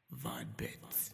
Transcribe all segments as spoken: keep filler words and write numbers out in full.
Vod Bits.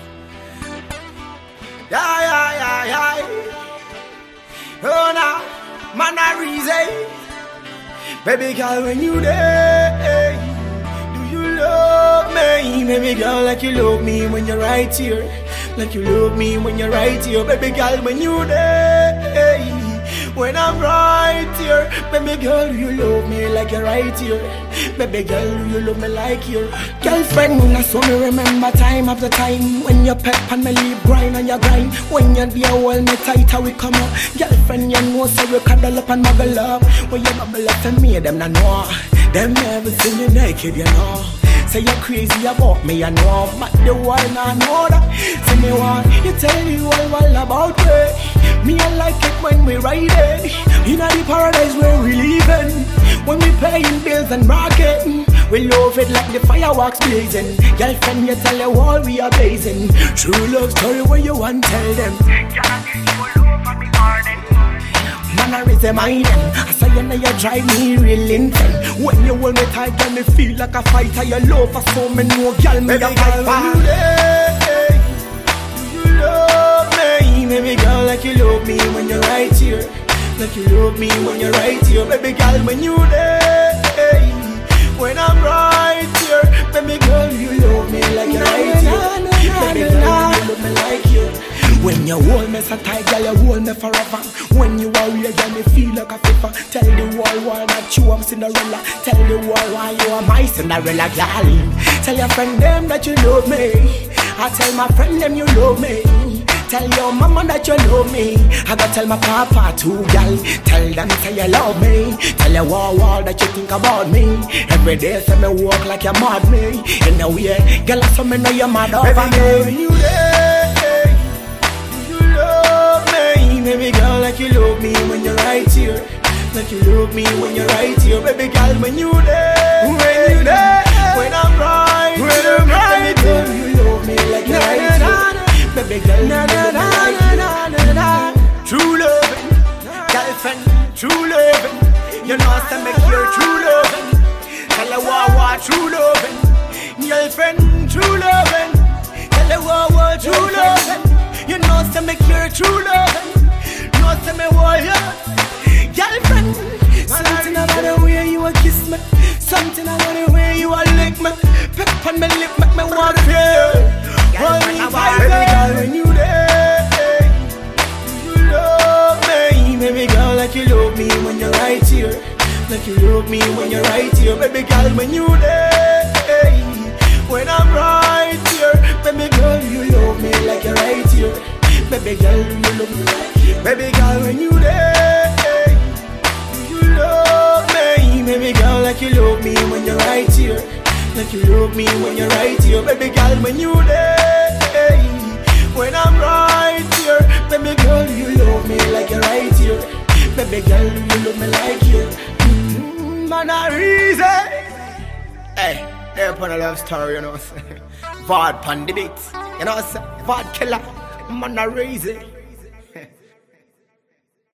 Yeah, yeah, yeah, yeah. Oh, nah, man, I reason. Baby girl, when you there, do you love me? Baby girl, like you love me when you're right here. Like you love me when you're right here. Baby girl, when you there, when I'm right here. Baby girl, do you love me like you're right here? Baby girl, do you love me like you? Girlfriend, I saw me remember time after time when you pep and me leave grind on your grind. When you're there, hold me tight, how we come up. Girlfriend, you know, so you cuddle up and muggle up. When you bubble up to me, them not know. Them never seen you naked, you know. Say you're crazy about me, I know. But the world not know that. Say me what, you tell the whole world about me. Me I like it when we ride it. In the paradise where we living. When we paying bills and marketing. We love it like the fireworks blazing. Girlfriend, you tell the world we are blazing. True love story where you want tell them. Man, I raise my name. I say you know you drive me real intense. When you hold me tight, girl, me feel like a fighter. Your love for so me know, girl, me a fight for. Do you love me? Baby girl, like you love me when you're right here. Like you love me when you're right here. Baby girl, when you there. When I'm right here. Baby girl, you love me like you're right here. Baby girl, you love me like you. When you hold me so tight, girl, you hold me forever. When you are real, girl, me feel like a flipper. Tell the world why not you, I'm Cinderella. Tell the world why you are my Cinderella, girl. Tell your friend them that you love me. I tell my friend them you love me. Tell your mama that you love me. I gotta tell my papa too, girl. Tell them say you love me. Tell your wall wall that you think about me. Every day say me walk like you mad me. In a way, girl, so me know you're mad over me. When you there, do you love me? Baby girl, like you love me when you're right here. Like you love me when you're right here. Baby girl, when you there, when you there, when I'm right here. Baby girl, you love me like you're right here. Baby girl, na na na na na na. True loving, girlfriend, true loving. You know I say make your true loving. Tell her what what true loving. Girlfriend, true loving. Tell her what what true loving. You know I say make your true loving. know say me want you. Girlfriend, something about the way you a kiss me. Something about the way you a lick me. Pep on me lip make me want to feel. Hold me tight, baby girl, when you there. You love me, baby girl, like you love me when you're right here. Like you love me when you're right here, baby girl, when you there. When I'm right here, baby girl, you love me like you're right here. Baby girl, you love me like you. Baby girl, when you there. You love me, baby girl, like you love me when you're right here. Like you love me when you're right here, baby girl, when you there. When I'm right here, baby girl, you love me like you're right here. Baby girl, you love me like you. Mm-hmm, man, I reason. Hey, they're upon a love story, you know. Vod pan the beats, you know. Vod killer, man, I reason.